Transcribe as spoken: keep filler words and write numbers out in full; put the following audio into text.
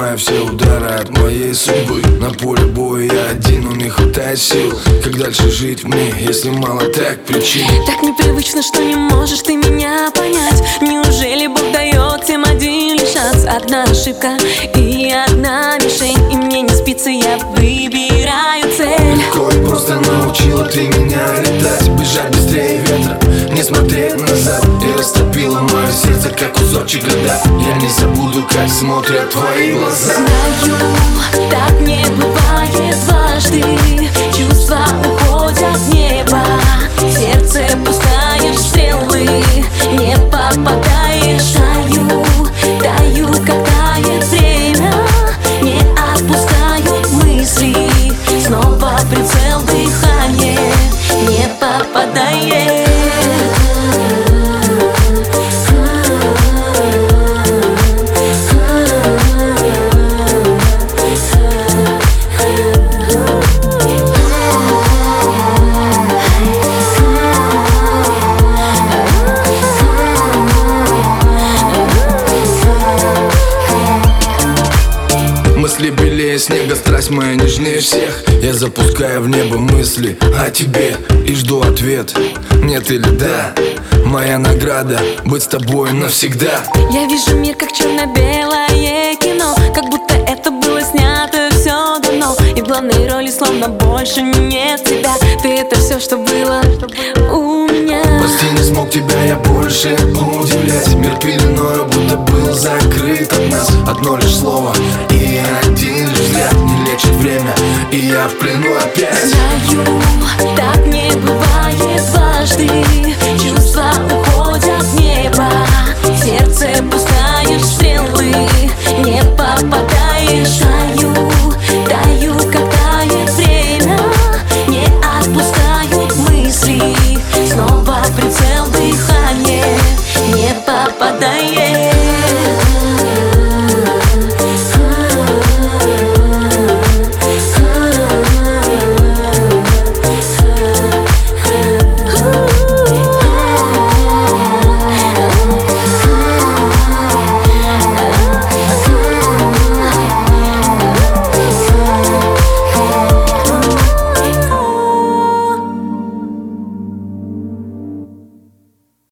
принимаю все удары от моей судьбы. На поле боя я один, но не хватает сил. Как дальше жить мне, если мало так причин? Так непривычно, что не можешь ты меня понять. Неужели Бог дает всем один лишь шанс? Одна ошибка и одна мишень, и мне не спится, я выбираю цель. Легко и просто научила ты меня летать, бежать быстрее ветра, не смотреть назад. И растопила мое сердце, как кусочек льда. Я не забуду, как смотрят твои глаза. Знаю, так не бывает дважды. Чувства уходят в небо, в сердце пускаешь стрелы, не попадаешь. Даю, даю, как тает время, не отпускают мысли. Снова прицел дыхания, не попадает. Мысли белее снега, страсть моя нежнее всех. Я запускаю в небо мысли о тебе и жду ответ, нет или да. Моя награда — быть с тобой навсегда. Я вижу мир как черно-белое кино, как будто это было снято все давно. И в главной роли словно больше нет тебя. Ты — это все, что было у меня. Прости, не смог тебя я больше удивлять. Мир пеленою будто был закрыт от нас. Одно лишь слово и один лишь взгляд не лечит время, и я в плену опять. Знаю, так не бывает дважды. Чувства уходят в небо, в сердце пускаешь стрелы, не попадаешь. Даю, даю, как тает время, не отпускают мысли. Снова прицел дыхания, не попадает.